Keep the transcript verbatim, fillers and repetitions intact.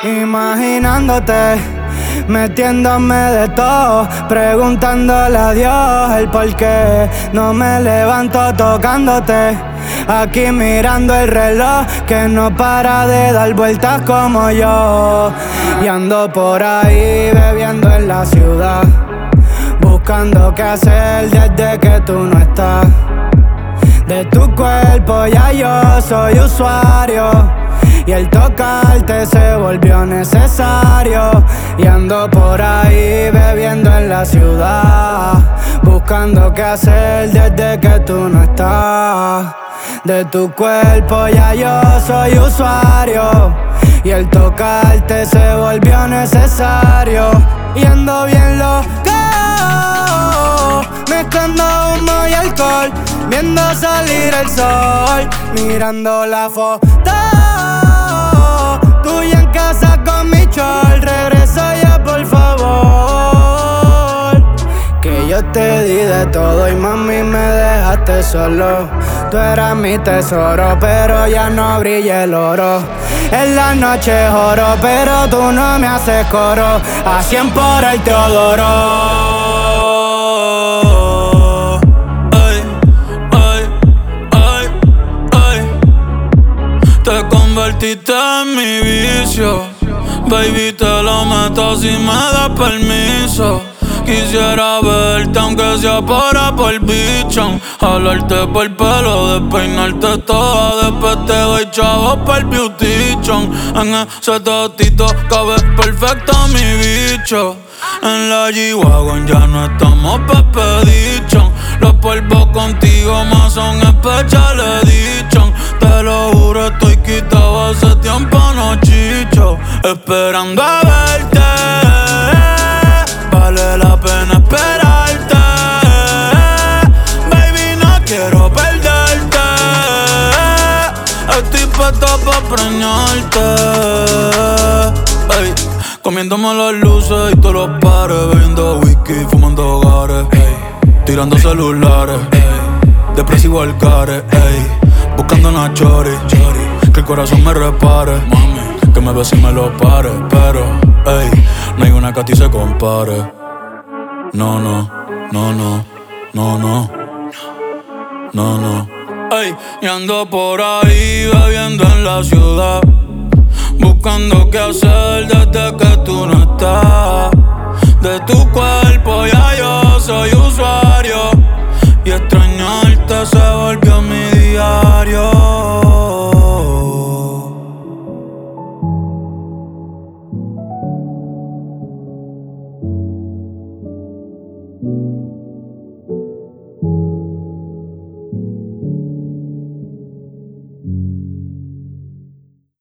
Imaginándote, metiéndome de todo, preguntándole a Dios el por qué no me levanto tocándote. Aquí mirando el reloj que no para de dar vueltas como yo. Y ando por ahí bebiendo en la ciudad, buscando qué hacer desde que tú no estás. De tu cuerpo ya yo soy usuario, y el tocarte se volvió necesario. Y ando por ahí bebiendo en la ciudad, buscando qué hacer desde que tú no estás. De tu cuerpo ya yo soy usuario, y el tocarte se volvió necesario. Y ando bien loco, mezclando humo y alcohol, viendo salir el sol, mirando la foto tuya en casa con mi chol. Regresa ya por favor, que yo te di de todo y mami me dejaste solo. Tú eras mi tesoro, pero ya no brilla el oro. En la noche oro, pero tú no me haces coro. A cien por el Teodoro. Ay, ay, ay, ay. Te convertiste en mi vicio, baby, te lo meto si me das permiso. Quisiera verte aunque sea para por bichón, jalarte por el pelo, despeinarte toda. Después te doy chavos por el beautichon. En ese totito cabe perfecto mi bicho. En la G-Wagon ya no estamos pepedichon. Los polvos contigo más son especiales dichon. Te lo juro, estoy quitado hace tiempo, no chicho. Esperando a verte, vale la pena esperarte. Baby, no quiero perderte. Estoy puesto pa' preñarte. Ey, comiéndome las luces y todos los pares, bebiendo whisky, fumando hogares, ey, tirando celulares, ey, depresivo al care, ey, buscando una chori, que el corazón me repare, mami, que me bese y me lo pare. Pero, ey, no hay una que a ti se compare. No, no, no, no, no, no, no, no. Ey, y ando por ahí bebiendo en la ciudad, buscando qué hacer desde que tú no estás. De tu cuerpo